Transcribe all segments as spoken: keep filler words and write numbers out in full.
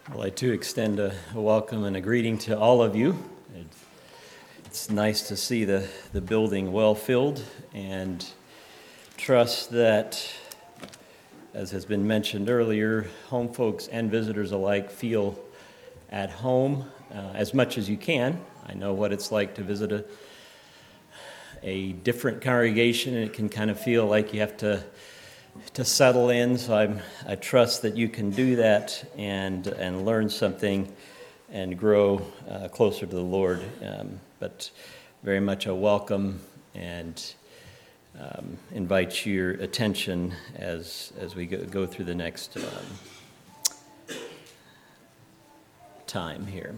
Well, I too extend a, a welcome and a greeting to all of you. It's nice to see the, the building well filled, and trust that, as has been mentioned earlier, home folks and visitors alike feel at home uh, as much as you can. I know what it's like to visit a, a different congregation, and it can kind of feel like you have to to settle in, so I'm, I trust that you can do that and and learn something and grow uh, closer to the Lord. Um, but very much a welcome and um, invite your attention as as we go, go through the next um, time here.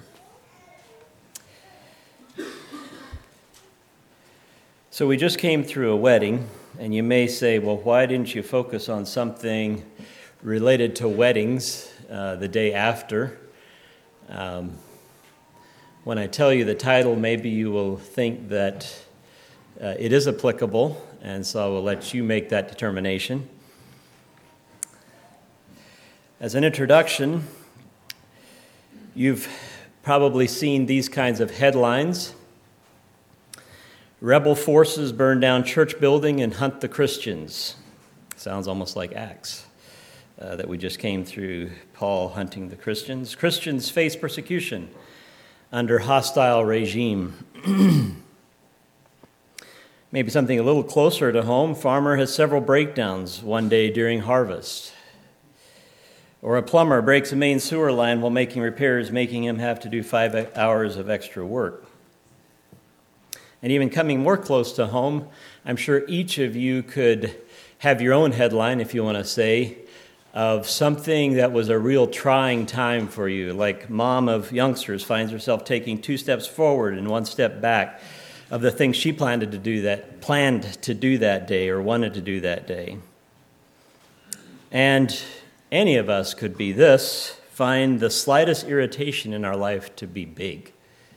So we just came through a wedding. And you may say, well, why didn't you focus on something related to weddings uh, the day after? Um, when I tell you the title, maybe you will think that uh, it is applicable, and so I will let you make that determination. As an introduction, you've probably seen these kinds of headlines. Rebel forces burn down church building and hunt the Christians. Sounds almost like Acts uh, that we just came through, Paul hunting the Christians. Christians face persecution under hostile regime. Maybe something a little closer to home. Farmer has several breakdowns one day during harvest. Or a plumber breaks a main sewer line while making repairs, making him have to do five hours of extra work. And even coming more close to home, I'm sure each of you could have your own headline, if you want to say, of something that was a real trying time for you, like mom of youngsters finds herself taking two steps forward and one step back of the things she planned to do that planned to do that day or wanted to do that day. And any of us could be this, find the slightest irritation in our life to be big.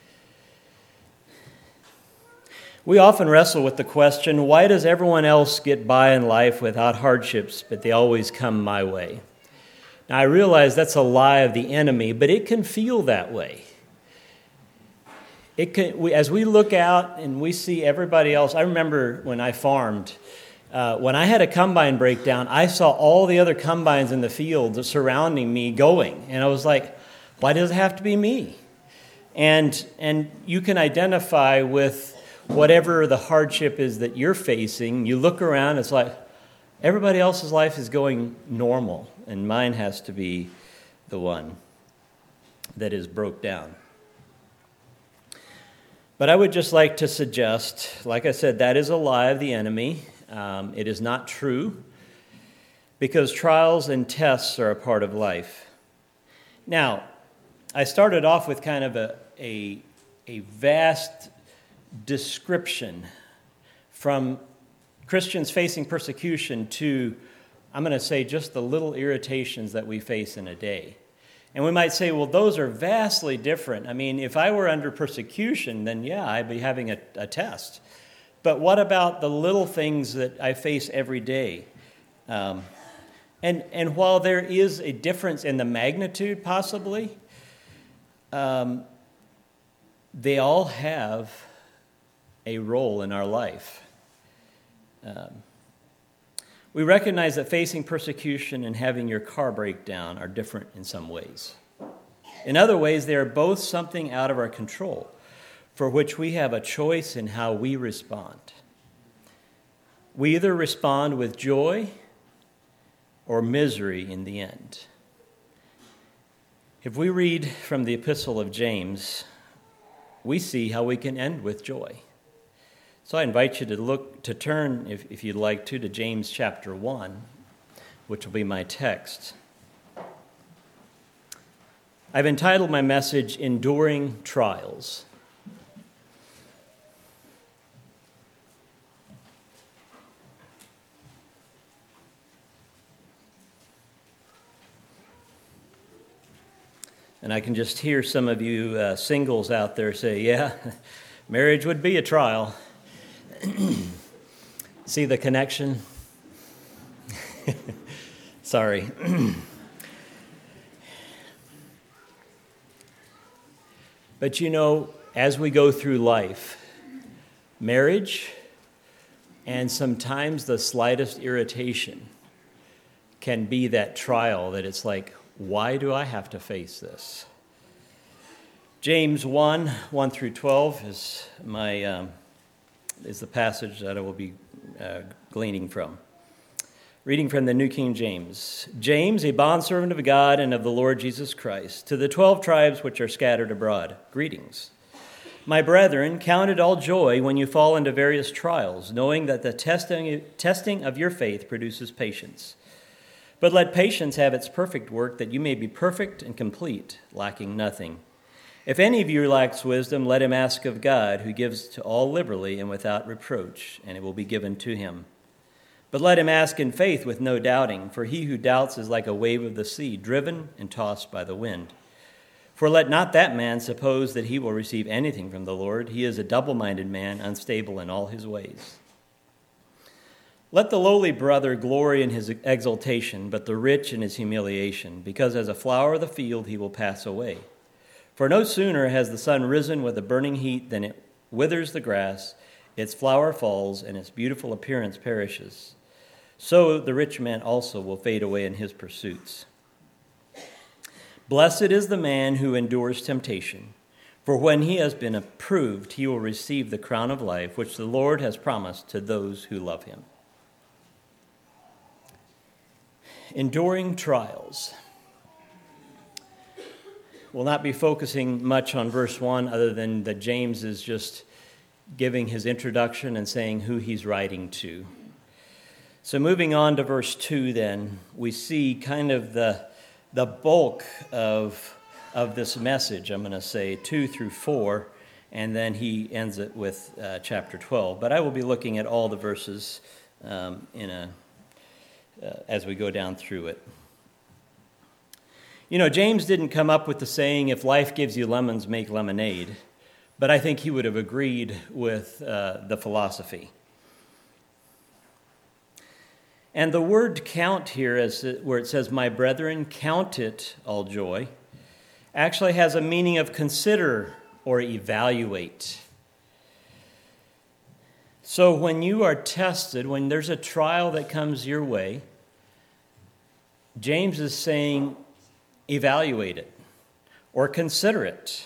We often wrestle with the question, why does everyone else get by in life without hardships, but they always come my way? Now, I realize that's a lie of the enemy, but it can feel that way. It can, we, as we look out and we see everybody else, I remember when I farmed, uh, when I had a combine breakdown, I saw all the other combines in the field surrounding me going, and I was like, why does it have to be me? And and you can identify with whatever the hardship is that you're facing. You look around, it's like everybody else's life is going normal, and mine has to be the one that is broke down. But I would just like to suggest, like I said, that is a lie of the enemy. Um, it is not true, because trials and tests are a part of life. Now, I started off with kind of a a, a vast description from Christians facing persecution to, I'm going to say, just the little irritations that we face in a day. And we might say, well, those are vastly different. I mean, if I were under persecution, then yeah, I'd be having a, a test. But what about the little things that I face every day? Um, and, and while there is a difference in the magnitude, possibly, um, they all have a role in our life. Um, we recognize that facing persecution and having your car break down are different in some ways. In other ways, they are both something out of our control, for which we have a choice in how we respond. We either respond with joy or misery in the end. If we read from the Epistle of James, we see how we can end with joy. So I invite you to look, to turn, if, if you'd like to, to James chapter one, which will be my text. I've entitled my message, Enduring Trials. And I can just hear some of you uh, singles out there say, yeah, marriage would be a trial. See the connection? Sorry. But you know, as we go through life, marriage and sometimes the slightest irritation can be that trial that it's like, why do I have to face this? James one, one through twelve is my um, is the passage that I will be uh, gleaning from. Reading from the New King James. James, a bondservant of God and of the Lord Jesus Christ, to the twelve tribes which are scattered abroad, greetings. My brethren, count it all joy when you fall into various trials, knowing that the testing, testing of your faith produces patience. But let patience have its perfect work, that you may be perfect and complete, lacking nothing. If any of you lacks wisdom, let him ask of God, who gives to all liberally and without reproach, and it will be given to him. But let him ask in faith with no doubting, for he who doubts is like a wave of the sea, driven and tossed by the wind. For let not that man suppose that he will receive anything from the Lord. He is a double-minded man, unstable in all his ways. Let the lowly brother glory in his exaltation, but the rich in his humiliation, because as a flower of the field he will pass away. For no sooner has the sun risen with a burning heat than it withers the grass, its flower falls, and its beautiful appearance perishes. So the rich man also will fade away in his pursuits. Blessed is the man who endures temptation, for when he has been approved, he will receive the crown of life, which the Lord has promised to those who love him. Enduring trials. We'll not be focusing much on verse one, other than that James is just giving his introduction and saying who he's writing to. So moving on to verse two then, we see kind of the, the bulk of, of this message, I'm going to say two through four, and then he ends it with uh, chapter twelve. But I will be looking at all the verses um, in a uh, as we go down through it. You know, James didn't come up with the saying, if life gives you lemons, make lemonade. But I think he would have agreed with uh, the philosophy. And the word count here, as it, where it says, my brethren, count it all joy, actually has a meaning of consider or evaluate. So when you are tested, when there's a trial that comes your way, James is saying, evaluate it or consider it.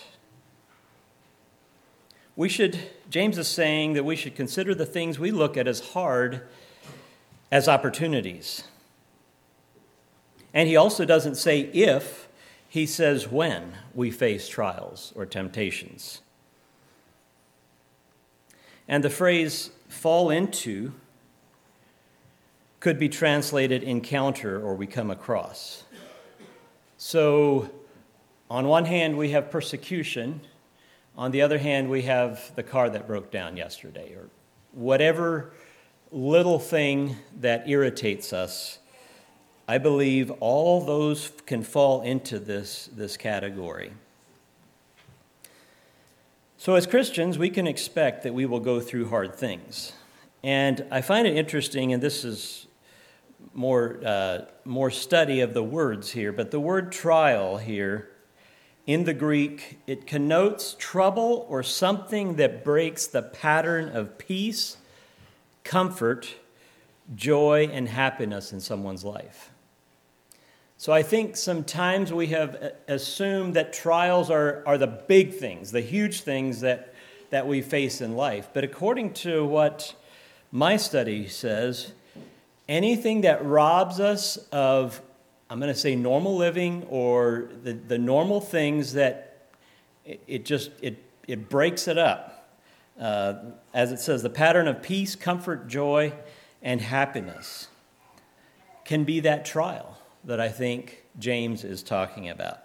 We should, James is saying that we should consider the things we look at as hard as opportunities. And he also doesn't say if, he says when we face trials or temptations. And the phrase fall into could be translated encounter or we come across. So on one hand, we have persecution. On the other hand, we have the car that broke down yesterday, or whatever little thing that irritates us. I believe all those can fall into this, this category. So as Christians, we can expect that we will go through hard things. And I find it interesting, and this is more, uh, more study of the words here, but the word trial here, in the Greek, it connotes trouble or something that breaks the pattern of peace, comfort, joy, and happiness in someone's life. So I think sometimes we have assumed that trials are, are the big things, the huge things that, that we face in life. But according to what my study says, anything that robs us of, I'm going to say, normal living or the, the normal things that it, it just, it, it breaks it up. Uh, as it says, the pattern of peace, comfort, joy, and happiness can be that trial that I think James is talking about.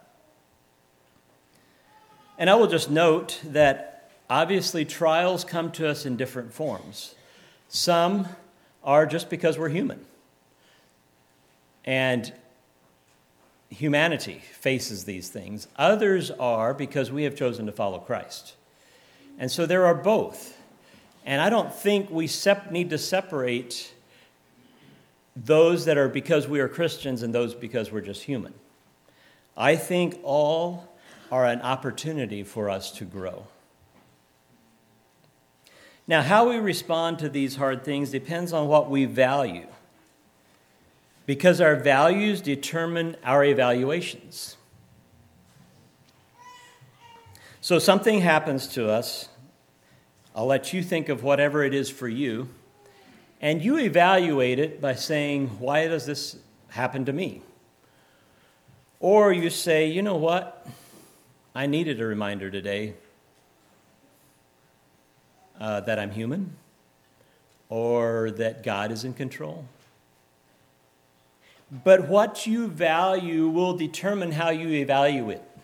And I will just note that obviously trials come to us in different forms. Some are just because we're human. And humanity faces these things. Others are because we have chosen to follow Christ. And so there are both. And I don't think we sep- need to separate those that are because we are Christians and those because we're just human. I think all are an opportunity for us to grow. Now, how we respond to these hard things depends on what we value, because our values determine our evaluations. So something happens to us. I'll let you think of whatever it is for you, and you evaluate it by saying, why does this happen to me? Or you say, you know what? I needed a reminder today uh, that I'm human, or that God is in control. But what you value will determine how you evaluate it.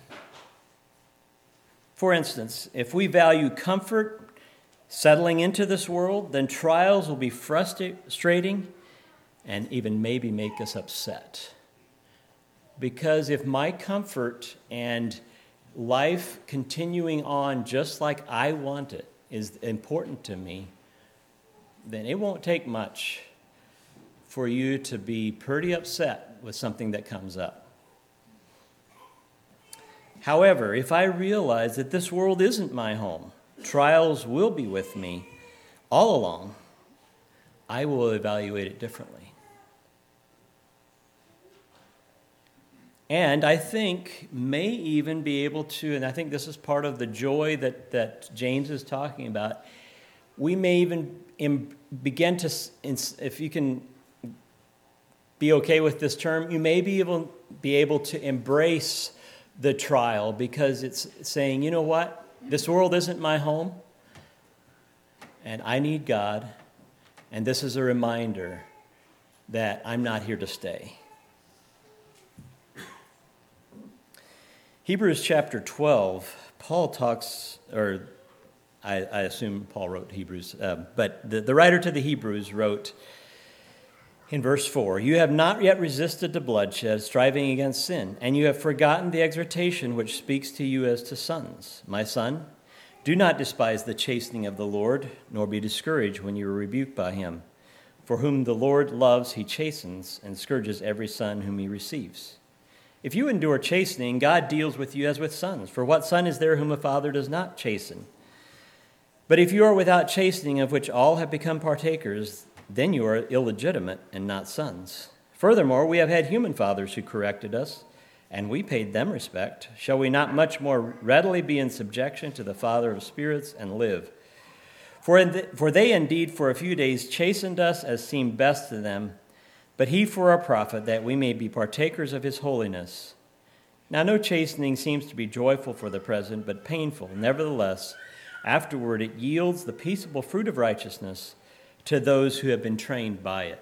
For instance, if we value comfort, settling into this world, then trials will be frustrating and even maybe make us upset. Because if my comfort and life continuing on just like I want it is important to me, then it won't take much for you to be pretty upset with something that comes up. However, if I realize that this world isn't my home, trials will be with me all along, I will evaluate it differently. And I think may even be able to, and I think this is part of the joy that, that James is talking about, we may even im- begin to, if you can be okay with this term, you may be able, be able to embrace the trial, because it's saying, you know what? This world isn't my home, and I need God, and this is a reminder that I'm not here to stay. Hebrews chapter twelve, Paul talks, or I, I assume Paul wrote Hebrews, uh, but the, the writer to the Hebrews wrote in verse four, "You have not yet resisted to bloodshed, striving against sin, and you have forgotten the exhortation which speaks to you as to sons. My son, do not despise the chastening of the Lord, nor be discouraged when you are rebuked by him. For whom the Lord loves, he chastens, and scourges every son whom he receives. If you endure chastening, God deals with you as with sons. For what son is there whom a father does not chasten? But if you are without chastening, of which all have become partakers, then you are illegitimate and not sons. Furthermore, we have had human fathers who corrected us, and we paid them respect. Shall we not much more readily be in subjection to the Father of spirits and live? For, in the, for they indeed for a few days chastened us as seemed best to them, but he for our profit, that we may be partakers of his holiness. Now no chastening seems to be joyful for the present, but painful. Nevertheless, afterward it yields the peaceable fruit of righteousness to those who have been trained by it."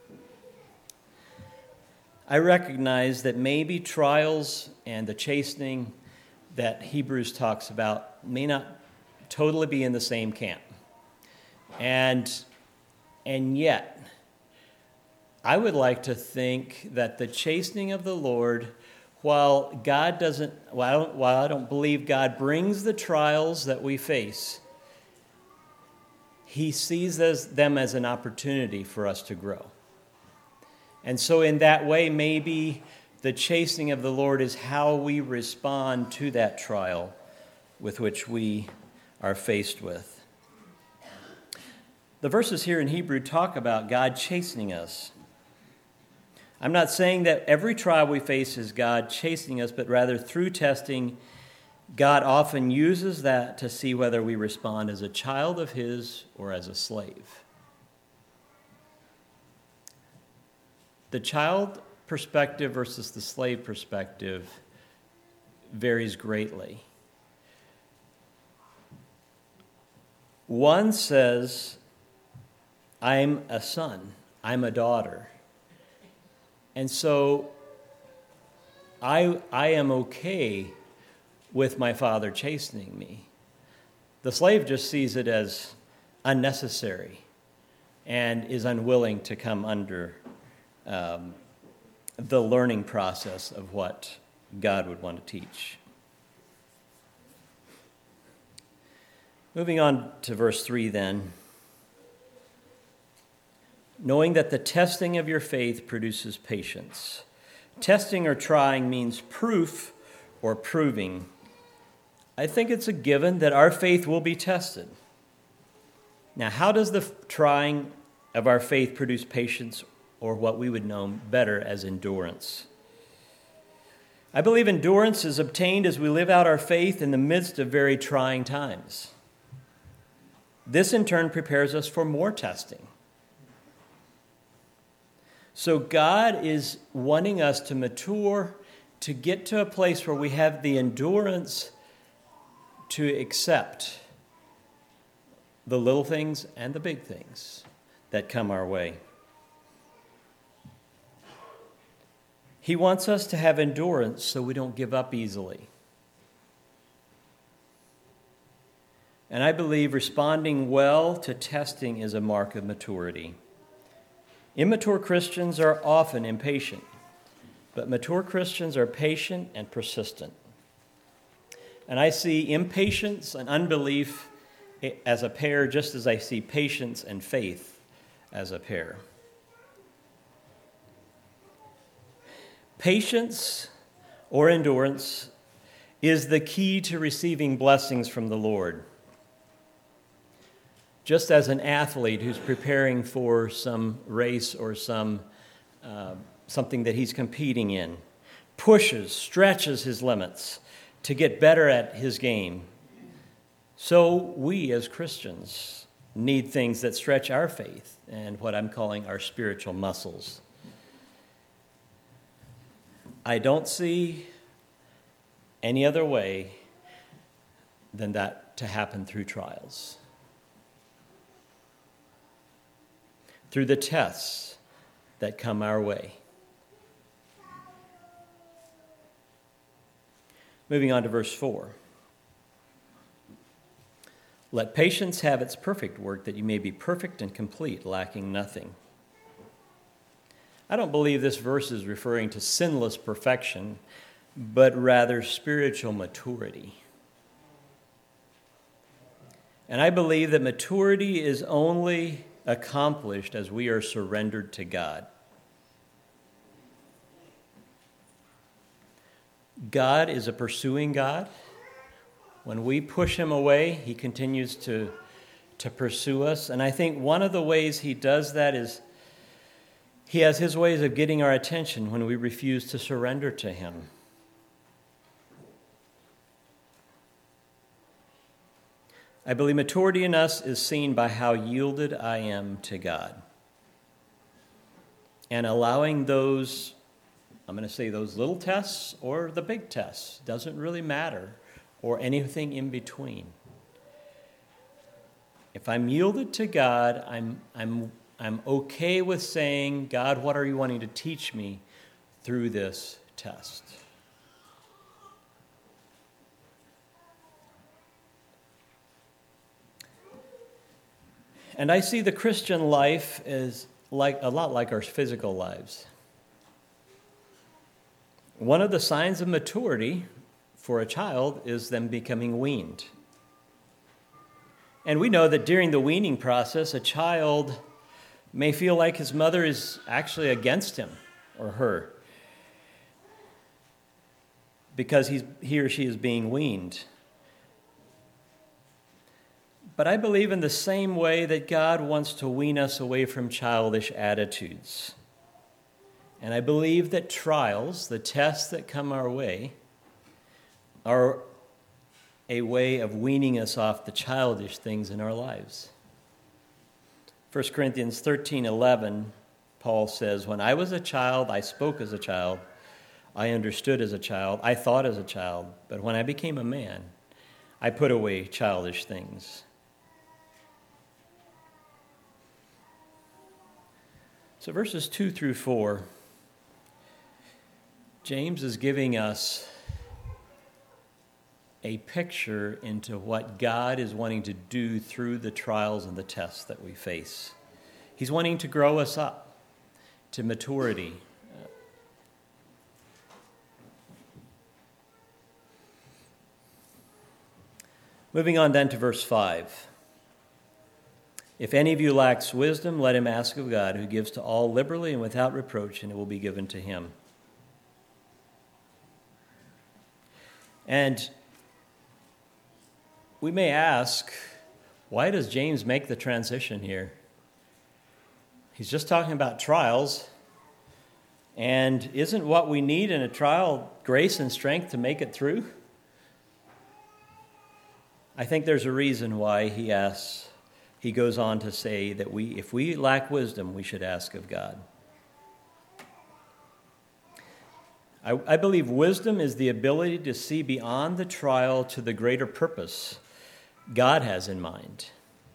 I recognize that maybe trials and the chastening that Hebrews talks about may not totally be in the same camp. And, and yet, I would like to think that the chastening of the Lord, while God doesn't, while I don't, while I don't believe God brings the trials that we face, he sees them as an opportunity for us to grow. And so in that way, maybe the chastening of the Lord is how we respond to that trial with which we are faced with. The verses here in Hebrew talk about God chastening us. I'm not saying that every trial we face is God chastening us, but rather through testing, God often uses that to see whether we respond as a child of his or as a slave. The child perspective versus the slave perspective varies greatly. One says, I'm a son, I'm a daughter. And so I, I am okay with my father chastening me. The slave just sees it as unnecessary and is unwilling to come under um, the learning process of what God would want to teach. Moving on to verse three then. Knowing that the testing of your faith produces patience. Testing or trying means proof or proving I think it's a given that our faith will be tested. Now, how does the trying of our faith produce patience, or what we would know better as endurance? I believe endurance is obtained as we live out our faith in the midst of very trying times. This, in turn, prepares us for more testing. So God is wanting us to mature, to get to a place where we have the endurance to accept the little things and the big things that come our way. He wants us to have endurance so we don't give up easily. And I believe responding well to testing is a mark of maturity. Immature Christians are often impatient, but mature Christians are patient and persistent. And I see impatience and unbelief as a pair, just as I see patience and faith as a pair. Patience or endurance is the key to receiving blessings from the Lord. Just as an athlete who's preparing for some race or some uh, something that he's competing in pushes, stretches his limits to get better at his game, so we as Christians need things that stretch our faith and what I'm calling our spiritual muscles. I don't see any other way than that to happen through trials, through the tests that come our way. Moving on to verse four. Let patience have its perfect work, that you may be perfect and complete, lacking nothing. I don't believe this verse is referring to sinless perfection, but rather spiritual maturity. And I believe that maturity is only accomplished as we are surrendered to God. God is a pursuing God. When we push him away, he continues to, to pursue us. And I think one of the ways he does that is he has his ways of getting our attention when we refuse to surrender to him. I believe maturity in us is seen by how yielded I am to God. And allowing those, I'm going to say those little tests or the big tests, doesn't really matter, or anything in between. If I'm yielded to God, I'm I'm I'm okay with saying, God, what are you wanting to teach me through this test? And I see the Christian life as like a lot like our physical lives. One of the signs of maturity for a child is them becoming weaned. And we know that during the weaning process, a child may feel like his mother is actually against him or her because he's, he or she is being weaned. But I believe in the same way that God wants to wean us away from childish attitudes. And I believe that trials, the tests that come our way, are a way of weaning us off the childish things in our lives. First Corinthians thirteen eleven, Paul says, when I was a child, I spoke as a child, I understood as a child, I thought as a child, but when I became a man, I put away childish things. So verses two through four, James is giving us a picture into what God is wanting to do through the trials and the tests that we face. He's wanting to grow us up to maturity. Moving on then to verse five. If any of you lacks wisdom, let him ask of God, who gives to all liberally and without reproach, and it will be given to him. And we may ask, why does James make the transition here? He's just talking about trials. And isn't what we need in a trial grace and strength to make it through? I think there's a reason why he asks, he goes on to say that we, if we lack wisdom, we should ask of God. I, I believe wisdom is the ability to see beyond the trial to the greater purpose God has in mind.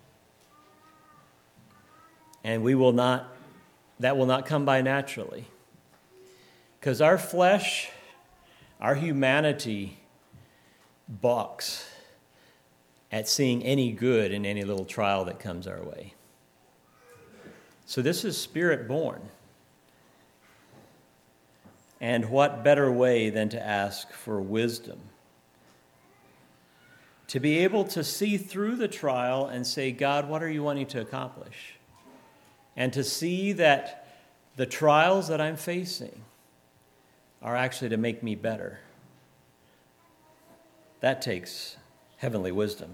And we will not, that will not come by naturally. Because our flesh, our humanity balks at seeing any good in any little trial that comes our way. So this is spirit-born. And what better way than to ask for wisdom? To be able to see through the trial and say, God, what are you wanting to accomplish? And to see that the trials that I'm facing are actually to make me better. That takes heavenly wisdom.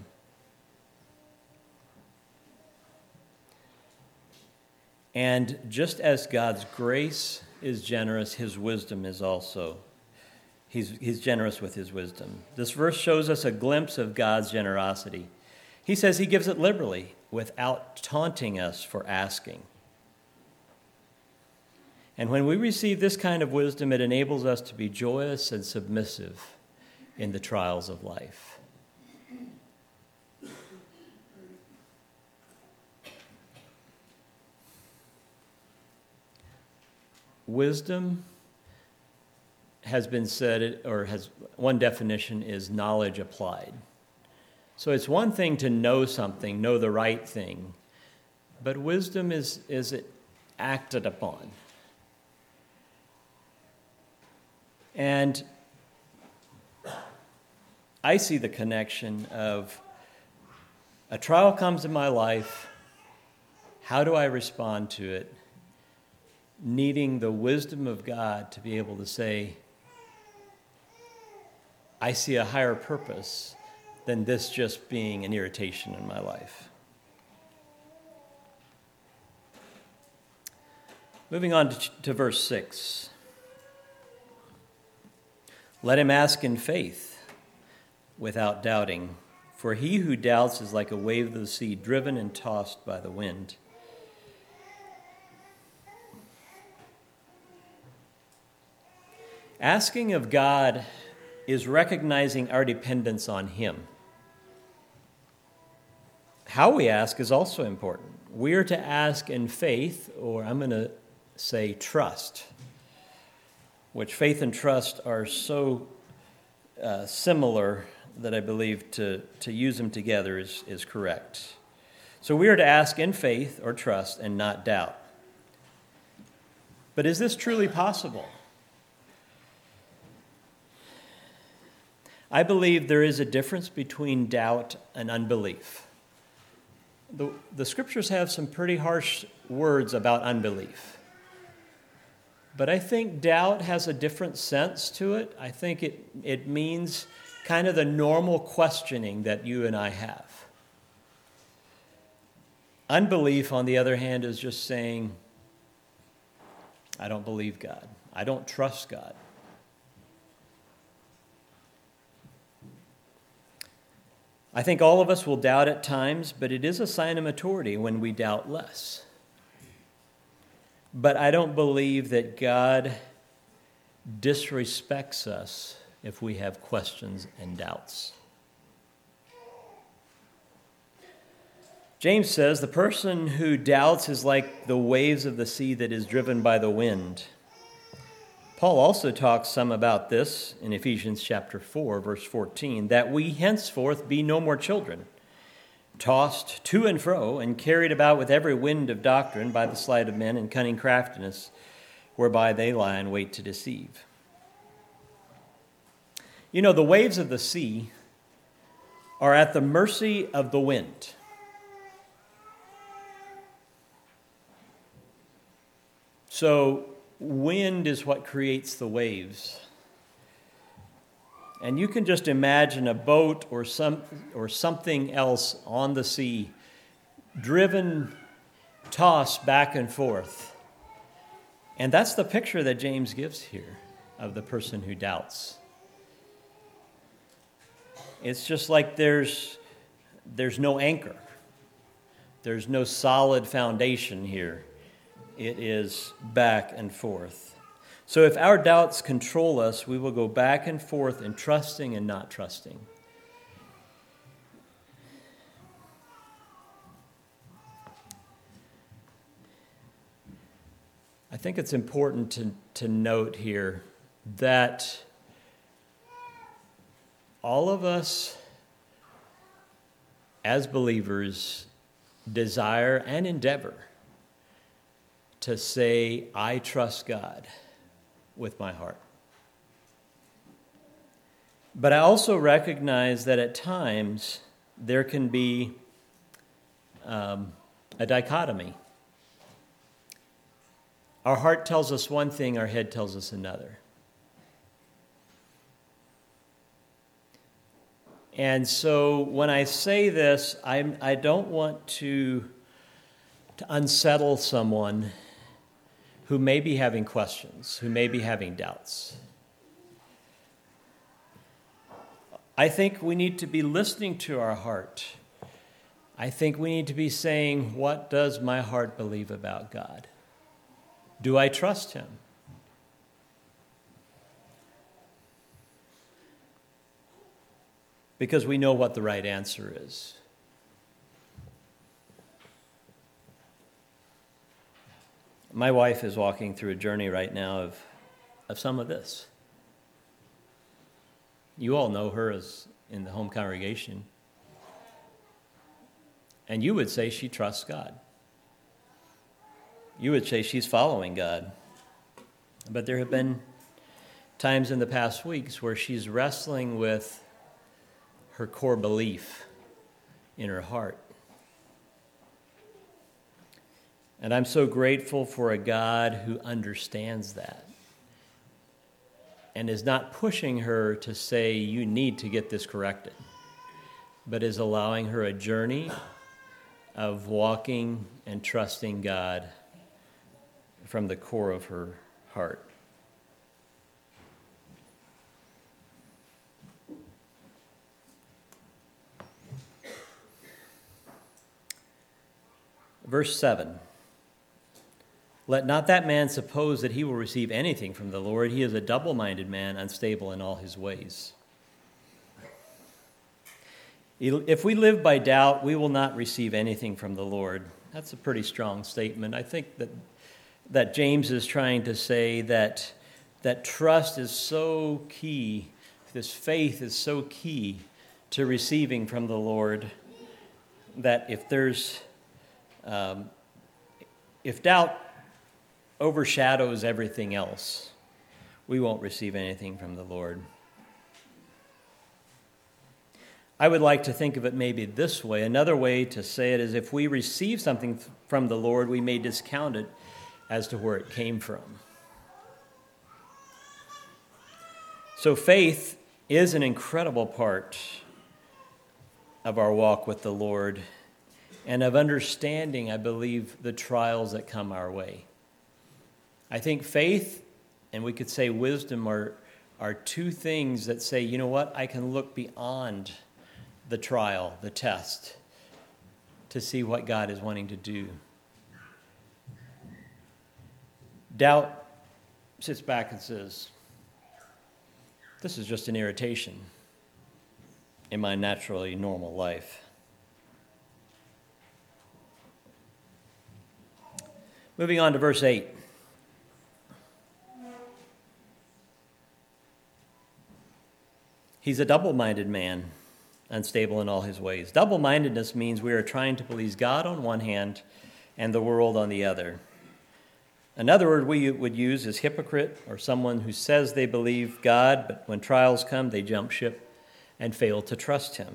And just as God's grace is generous, his wisdom is also. He's, he's generous with his wisdom. This verse shows us a glimpse of God's generosity. He says he gives it liberally without taunting us for asking. And when we receive this kind of wisdom, it enables us to be joyous and submissive in the trials of life. Wisdom has been said, or has one definition is knowledge applied. So it's one thing to know something, know the right thing, but wisdom is, is it acted upon. And I see the connection of a trial comes in my life, how do I respond to it? Needing the wisdom of God to be able to say, I see a higher purpose than this just being an irritation in my life. Moving on to, to verse six. Let him ask in faith without doubting, for he who doubts is like a wave of the sea driven and tossed by the wind. Asking of God is recognizing our dependence on him. How we ask is also important. We are to ask in faith, or I'm going to say trust, which faith and trust are so uh, similar that I believe to, to use them together is, is correct. So we are to ask in faith or trust and not doubt. But is this truly possible? I believe there is a difference between doubt and unbelief. The, the scriptures have some pretty harsh words about unbelief. But I think doubt has a different sense to it. I think it, it means kind of the normal questioning that you and I have. Unbelief, on the other hand, is just saying, I don't believe God. I don't trust God. I think all of us will doubt at times, but it is a sign of maturity when we doubt less. But I don't believe that God disrespects us if we have questions and doubts. James says, the person who doubts is like the waves of the sea that is driven by the wind. Paul also talks some about this in Ephesians chapter four, verse fourteen, that we henceforth be no more children, tossed to and fro and carried about with every wind of doctrine by the sleight of men and cunning craftiness, whereby they lie in wait to deceive. You know, the waves of the sea are at the mercy of the wind. So, wind is what creates the waves. And you can just imagine a boat or some or something else on the sea, driven, tossed back and forth. And that's the picture that James gives here of the person who doubts. It's just like there's there's no anchor. There's no solid foundation here. It is back and forth. So if our doubts control us, we will go back and forth in trusting and not trusting. I think it's important to, to note here that all of us as believers desire and endeavor to say, I trust God with my heart. But I also recognize that at times there can be um, a dichotomy. Our heart tells us one thing, our head tells us another. And so when I say this, I'm, I don't want to, to unsettle someone who may be having questions, who may be having doubts. I think we need to be listening to our heart. I think we need to be saying, what does my heart believe about God? Do I trust him? Because we know what the right answer is. My wife is walking through a journey right now of, of some of this. You all know her as in the home congregation. And you would say she trusts God. You would say she's following God. But there have been times in the past weeks where she's wrestling with her core belief in her heart. And I'm so grateful for a God who understands that and is not pushing her to say, you need to get this corrected, but is allowing her a journey of walking and trusting God from the core of her heart. Verse seven. Let not that man suppose that he will receive anything from the Lord. He is a double-minded man, unstable in all his ways. If we live by doubt, we will not receive anything from the Lord. That's a pretty strong statement. I think that that James is trying to say that, that trust is so key, this faith is so key to receiving from the Lord, that if there's, um, if doubt overshadows everything else, we won't receive anything from the Lord. I would like to think of it maybe this way. Another way to say it is if we receive something from the Lord, we may discount it as to where it came from. So faith is an incredible part of our walk with the Lord and of understanding, I believe, the trials that come our way. I think faith, and we could say wisdom, are, are two things that say, you know what, I can look beyond the trial, the test, to see what God is wanting to do. Doubt sits back and says, this is just an irritation in my naturally normal life. Moving on to verse eight. He's a double-minded man, unstable in all his ways. Double-mindedness means we are trying to please God on one hand and the world on the other. Another word we would use is hypocrite, or someone who says they believe God, but when trials come, they jump ship and fail to trust him.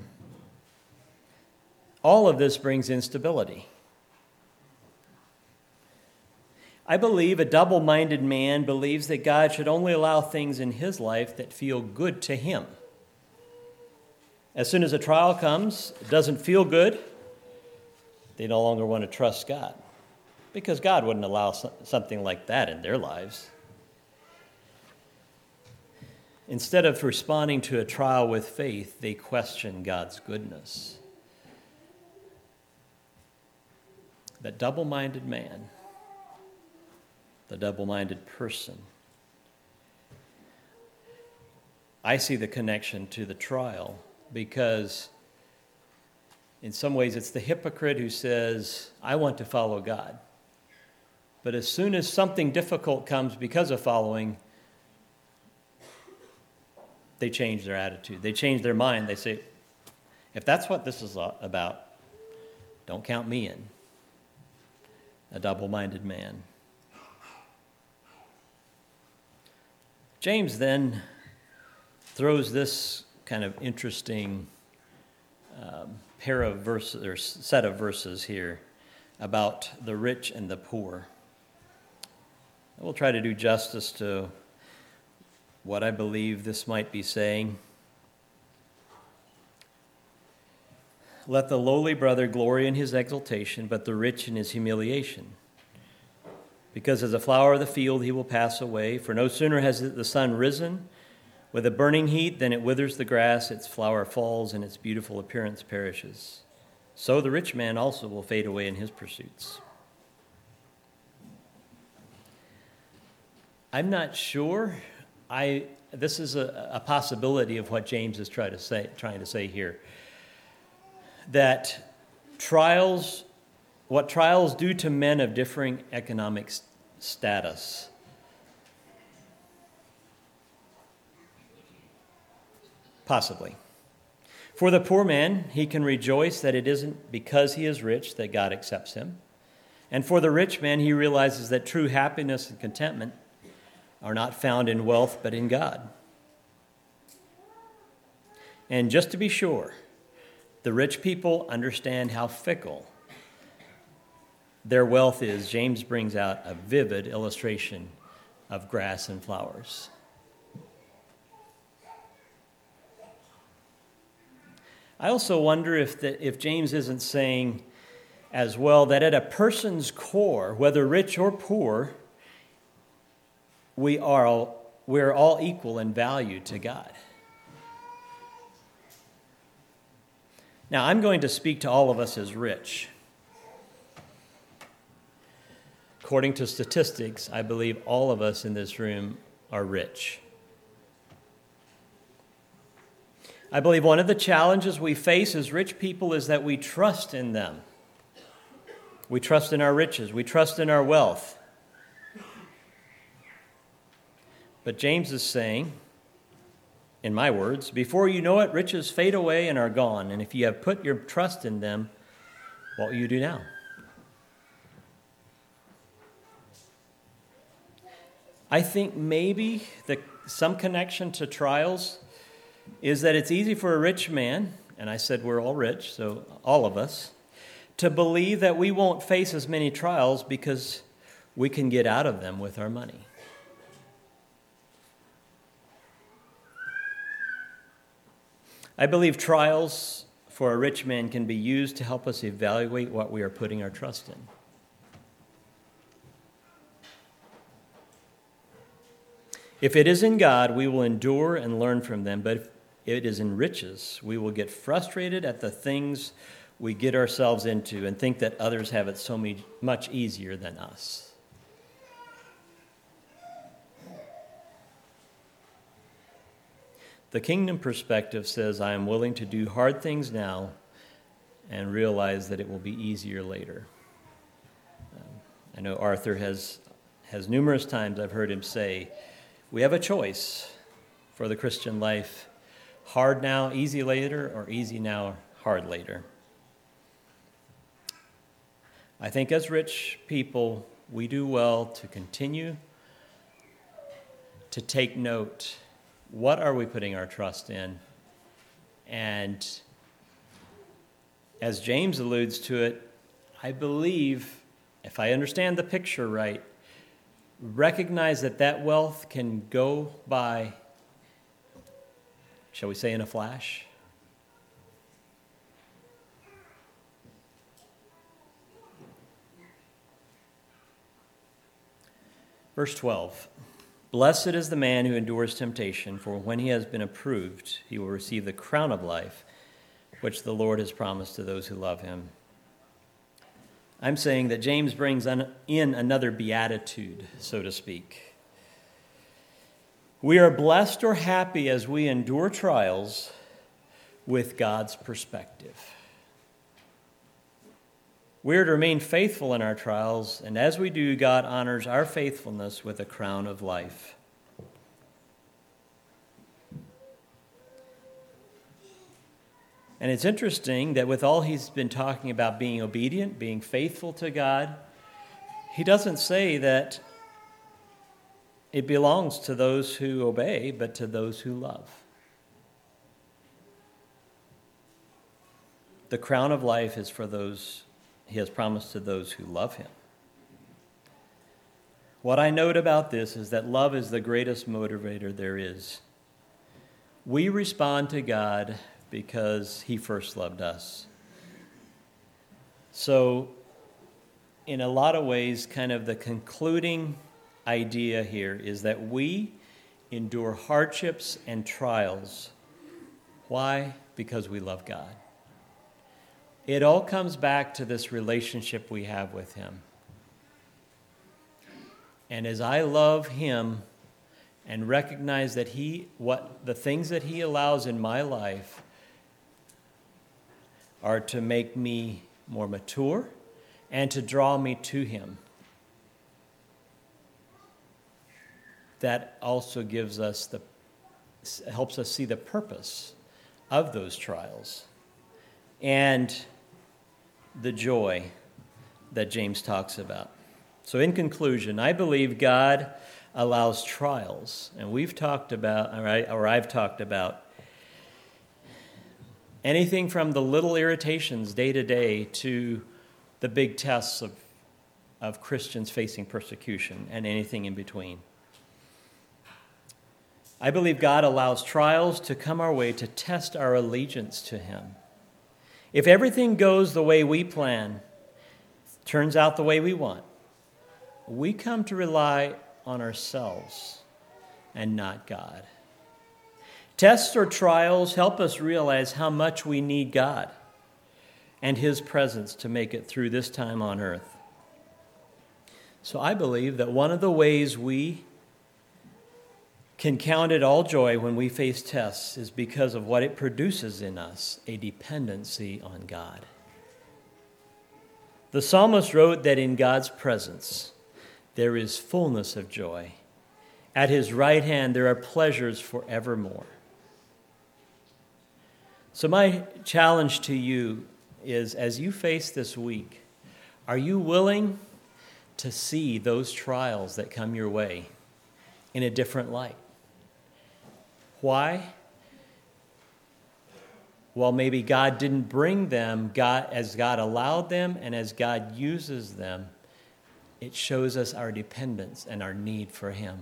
All of this brings instability. I believe a double-minded man believes that God should only allow things in his life that feel good to him. As soon as a trial comes, it doesn't feel good, they no longer want to trust God, because God wouldn't allow something like that in their lives. Instead of responding to a trial with faith, they question God's goodness. That double-minded man, the double-minded person, I see the connection to the trial, because in some ways it's the hypocrite who says, I want to follow God. But as soon as something difficult comes because of following, they change their attitude. They change their mind. They say, if that's what this is about, don't count me in. A double-minded man. James then throws this kind of interesting um, pair of verses, or set of verses here about the rich and the poor. We'll try to do justice to what I believe this might be saying. Let the lowly brother glory in his exaltation, but the rich in his humiliation. Because as a flower of the field he will pass away, for no sooner has the sun risen with a burning heat than it withers the grass, its flower falls, and its beautiful appearance perishes. So the rich man also will fade away in his pursuits. I'm not sure. I this is a, a possibility of what James is trying to say, trying to say here. That trials, what trials do to men of differing economic status, possibly. For the poor man, he can rejoice that it isn't because he is rich that God accepts him. And for the rich man, he realizes that true happiness and contentment are not found in wealth, but in God. And just to be sure, the rich people understand how fickle their wealth is. James brings out a vivid illustration of grass and flowers. I also wonder if the, if James isn't saying as well that at a person's core, whether rich or poor, we are all, we're all equal in value to God. Now, I'm going to speak to all of us as rich. According to statistics, I believe all of us in this room are rich. I believe one of the challenges we face as rich people is that we trust in them. We trust in our riches. We trust in our wealth. But James is saying, in my words, before you know it, riches fade away and are gone. And if you have put your trust in them, what will you do now? I think maybe the, some connection to trials is that it's easy for a rich man, and I said we're all rich, so all of us, to believe that we won't face as many trials because we can get out of them with our money. I believe trials for a rich man can be used to help us evaluate what we are putting our trust in. If it is in God, we will endure and learn from them, but if it is in riches, we will get frustrated at the things we get ourselves into and think that others have it so much easier than us. The kingdom perspective says, I am willing to do hard things now and realize that it will be easier later. Um, I know Arthur has, has numerous times I've heard him say, we have a choice for the Christian life, hard now, easy later, or easy now, hard later. I think as rich people, we do well to continue to take note. What are we putting our trust in? And as James alludes to it, I believe, if I understand the picture right, recognize that that wealth can go by, shall we say, in a flash? Verse twelve, blessed is the man who endures temptation, for when he has been approved, he will receive the crown of life, which the Lord has promised to those who love him. I'm saying that James brings in another beatitude, so to speak. We are blessed or happy as we endure trials with God's perspective. We are to remain faithful in our trials, and as we do, God honors our faithfulness with a crown of life. And it's interesting that with all he's been talking about being obedient, being faithful to God, he doesn't say that it belongs to those who obey, but to those who love. The crown of life is for those he has promised to those who love him. What I note about this is that love is the greatest motivator there is. We respond to God because he first loved us. So, in a lot of ways, kind of the concluding idea here is that we endure hardships and trials. Why? Because we love God. It all comes back to this relationship we have with him. And as I love him and recognize that he, what the things that he allows in my life are to make me more mature and to draw me to him, that also gives us the, helps us see the purpose of those trials and the joy that James talks about. So in conclusion, I believe God allows trials, and we've talked about, or, I, or I've talked about, anything from the little irritations day to day to the big tests of, of Christians facing persecution and anything in between. I believe God allows trials to come our way to test our allegiance to him. If everything goes the way we plan, turns out the way we want, we come to rely on ourselves and not God. Tests or trials help us realize how much we need God and his presence to make it through this time on earth. So I believe that one of the ways we can count it all joy when we face tests is because of what it produces in us, a dependency on God. The psalmist wrote that in God's presence there is fullness of joy. At his right hand there are pleasures forevermore. So my challenge to you is, as you face this week, are you willing to see those trials that come your way in a different light? Why? Well, maybe God didn't bring them, God, as God allowed them and as God uses them, it shows us our dependence and our need for him.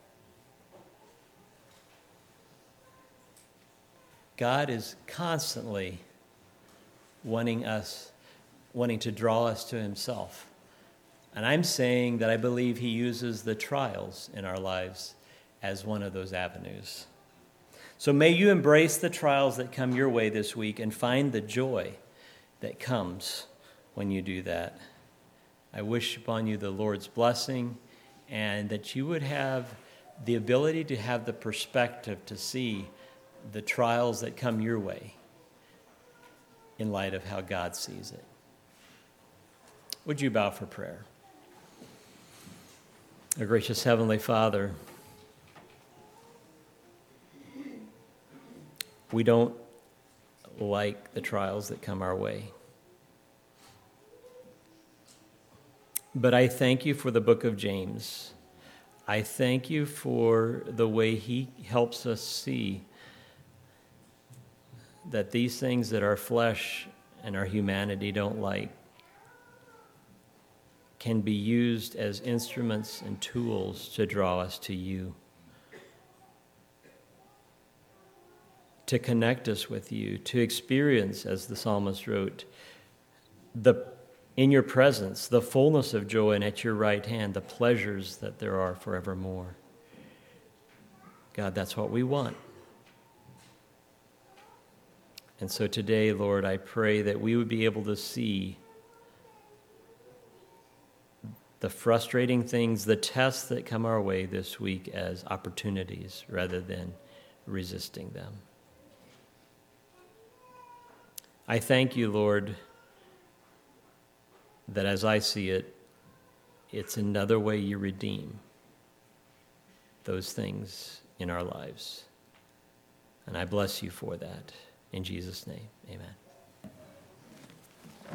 God is constantly wanting us, wanting to draw us to himself. And I'm saying that I believe he uses the trials in our lives as one of those avenues. So may you embrace the trials that come your way this week and find the joy that comes when you do that. I wish upon you the Lord's blessing and that you would have the ability to have the perspective to see the trials that come your way in light of how God sees it. Would you bow for prayer? Our gracious Heavenly Father, we don't like the trials that come our way. But I thank you for the book of James. I thank you for the way he helps us see that these things that our flesh and our humanity don't like can be used as instruments and tools to draw us to you, to connect us with you, to experience, as the psalmist wrote, the in your presence, the fullness of joy, and at your right hand, the pleasures that there are forevermore. God, that's what we want. And so today, Lord, I pray that we would be able to see the frustrating things, the tests that come our way this week as opportunities rather than resisting them. I thank you, Lord, that as I see it, it's another way you redeem those things in our lives. And I bless you for that. In Jesus' name, amen.